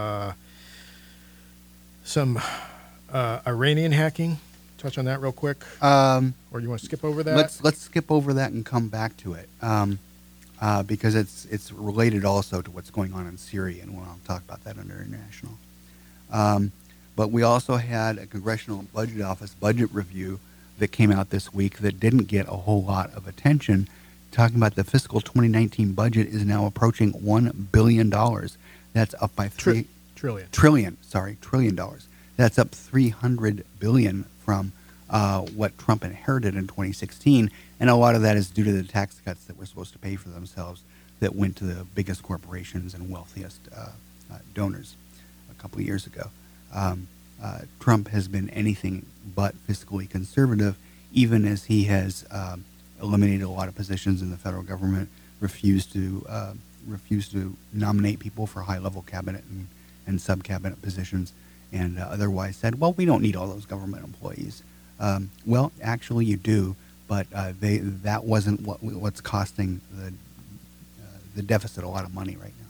some Iranian hacking. Touch on that real quick. Or you want to skip over that? Let's skip over that and come back to it. Because it's related also to what's going on in Syria, and I'll talk about that under international. But we also had a Congressional Budget Office budget review that came out this week that didn't get a whole lot of attention, talking about the fiscal 2019 budget is now approaching $1 billion. That's up by trillion. That's up $300 billion from what Trump inherited in 2016, and a lot of that is due to the tax cuts that were supposed to pay for themselves that went to the biggest corporations and wealthiest donors a couple of years ago. Trump has been anything but fiscally conservative, even as he has eliminated a lot of positions in the federal government, refused to nominate people for high-level cabinet and sub-cabinet positions, and otherwise said, well, we don't need all those government employees. Well, actually, you do, but that wasn't what's costing the deficit a lot of money right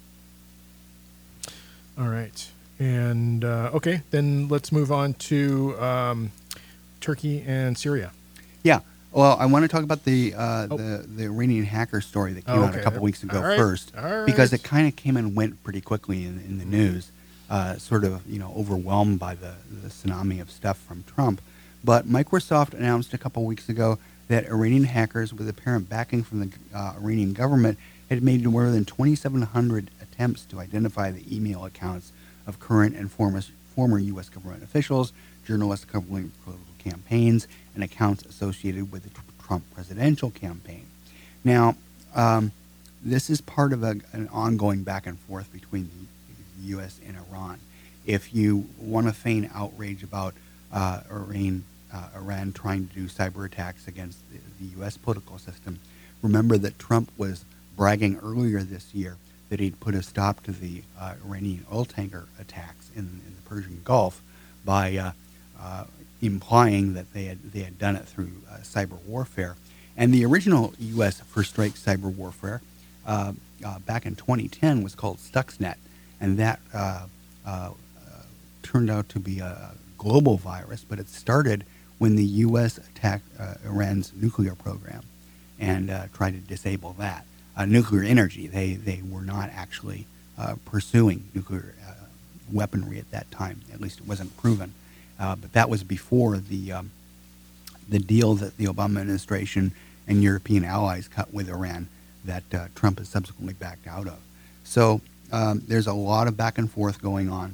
now. All right, and okay, then let's move on to Turkey and Syria. Yeah. Well, I want to talk about the Iranian hacker story that came out a couple weeks ago first, because it kind of came and went pretty quickly in the news, sort of overwhelmed by the tsunami of stuff from Trump. But Microsoft announced a couple weeks ago that Iranian hackers with apparent backing from the Iranian government had made more than 2,700 attempts to identify the email accounts of current and former U.S. government officials, journalists covering political campaigns, and accounts associated with the Trump presidential campaign. Now, this is part of an ongoing back and forth between the U.S. and Iran. If you want to feign outrage about Iran Iran trying to do cyber attacks against the U.S. political system. Remember that Trump was bragging earlier this year that he'd put a stop to the Iranian oil tanker attacks in the Persian Gulf by implying that they had done it through cyber warfare. And the original U.S. first strike cyber warfare back in 2010 was called Stuxnet, and that turned out to be a global virus, but it started when the U.S. attacked Iran's nuclear program and tried to disable that. Nuclear energy, they were not actually pursuing nuclear weaponry at that time. At least it wasn't proven. But that was before the deal that the Obama administration and European allies cut with Iran that Trump has subsequently backed out of. So there's a lot of back and forth going on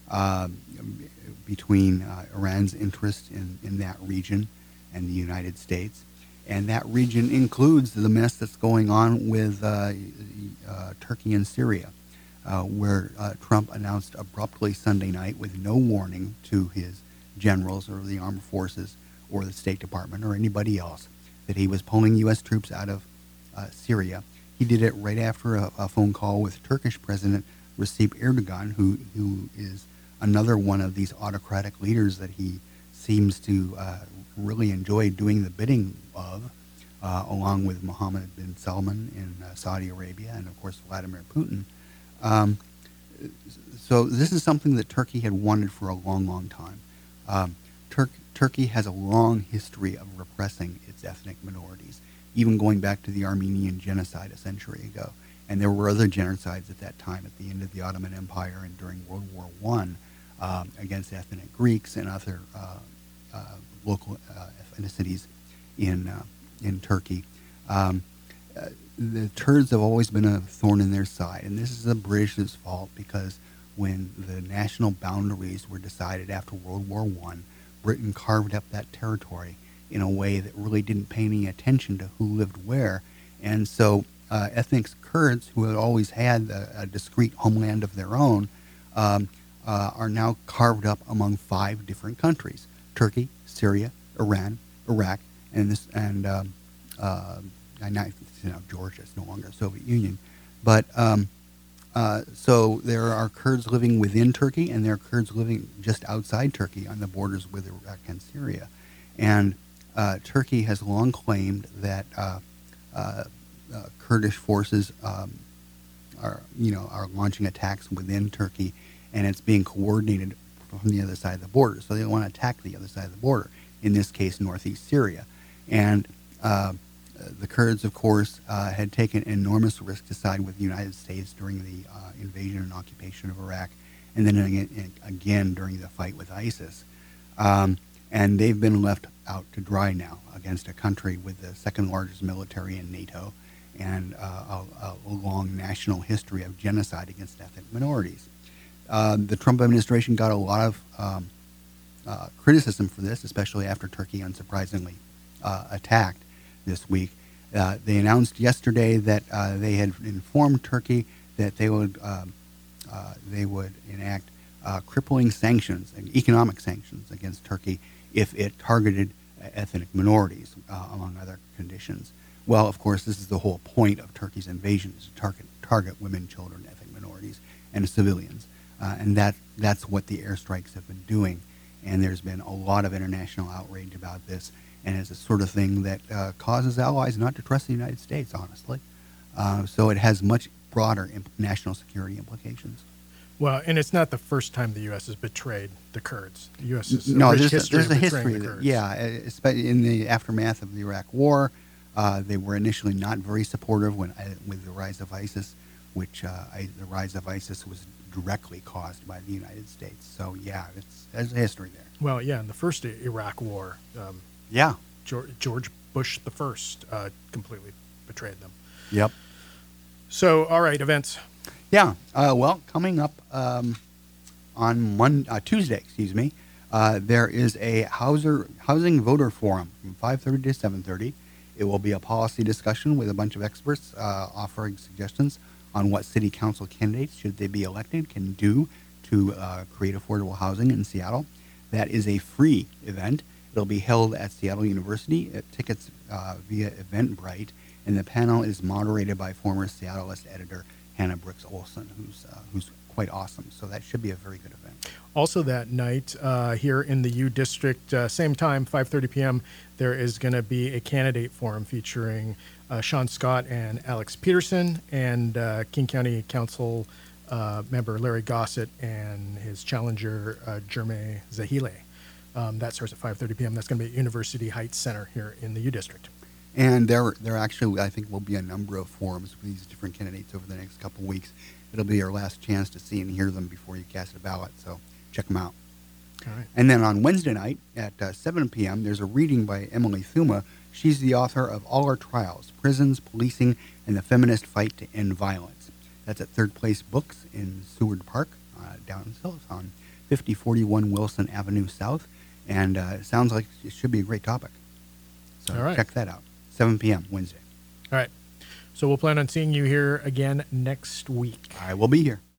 between Iran's interest in that region and the United States. And that region includes the mess that's going on with Turkey and Syria, where Trump announced abruptly Sunday night with no warning to his generals or the armed forces or the State Department or anybody else that he was pulling U.S. troops out of Syria. He did it right after a phone call with Turkish President Recep Erdogan, who is another one of these autocratic leaders that he seems to really enjoy doing the bidding of, along with Mohammed bin Salman in Saudi Arabia and, of course, Vladimir Putin. So this is something that Turkey had wanted for a long, long time. Turkey has a long history of repressing its ethnic minorities, even going back to the Armenian genocide a century ago. And there were other genocides at that time, at the end of the Ottoman Empire and during World War I, against ethnic Greeks and other local ethnicities in Turkey. The Turks have always been a thorn in their side, and this is the British's fault because when the national boundaries were decided after World War I, Britain carved up that territory in a way that really didn't pay any attention to who lived where. And so ethnic Kurds, who had always had a discrete homeland of their own, are now carved up among 5 different countries: Turkey, Syria, Iran, Iraq, and Georgia is no longer the Soviet Union. But so there are Kurds living within Turkey, and there are Kurds living just outside Turkey on the borders with Iraq and Syria. And Turkey has long claimed that Kurdish forces are launching attacks within Turkey, and it's being coordinated from the other side of the border. So they want to attack the other side of the border, in this case, northeast Syria. And the Kurds, of course, had taken enormous risk to side with the United States during the invasion and occupation of Iraq, and then again during the fight with ISIS. And they've been left out to dry now against a country with the second largest military in NATO and a long national history of genocide against ethnic minorities. The Trump administration got a lot of criticism for this, especially after Turkey unsurprisingly attacked this week. They announced yesterday that they had informed Turkey that they would enact crippling sanctions and economic sanctions against Turkey if it targeted ethnic minorities, among other conditions. Well, of course, this is the whole point of Turkey's invasion, is to target women, children, ethnic minorities, and civilians. And that's what the airstrikes have been doing. And there's been a lot of international outrage about this. And it's the sort of thing that causes allies not to trust the United States, honestly. So it has much broader national security implications. Well, and it's not the first time the U.S. has betrayed the Kurds. The U.S. has there's history a of history betraying the there. Kurds. Yeah, especially in the aftermath of the Iraq War, they were initially not very supportive with the rise of ISIS, which the rise of ISIS was directly caused by the United States. So yeah, there's a history there. Well, yeah, in the first Iraq War, George Bush the First completely betrayed them. Yep. So, all right, events. Yeah. Well, coming up on Tuesday, there is a housing voter forum from 5:30 to 7:30. It will be a policy discussion with a bunch of experts offering suggestions on what city council candidates, should they be elected, can do to create affordable housing in Seattle. That is a free event. It'll be held at Seattle University. Tickets via Eventbrite, and the panel is moderated by former Seattleist editor Hannah Brooks Olson, who's quite awesome. So that should be a very good event. Also that night, here in the U District, same time, 5:30 p.m., there is going to be a candidate forum featuring Sean Scott and Alex Peterson and King County Council member Larry Gossett and his challenger Jermaine Zahile. That starts at 5:30 p.m. That's going to be at University Heights Center here in the U District. And there actually, I think, will be a number of forums for these different candidates over the next couple of weeks. It'll be your last chance to see and hear them before you cast a ballot, so check them out. All right. And then on Wednesday night at 7 p.m., there's a reading by Emily Thuma. She's the author of All Our Trials, Prisons, Policing, and the Feminist Fight to End Violence. That's at Third Place Books in Seward Park, down south on 5041 Wilson Avenue South. And it sounds like it should be a great topic. So All right. check that out. 7 p.m. Wednesday. All right. So we'll plan on seeing you here again next week. I will be here.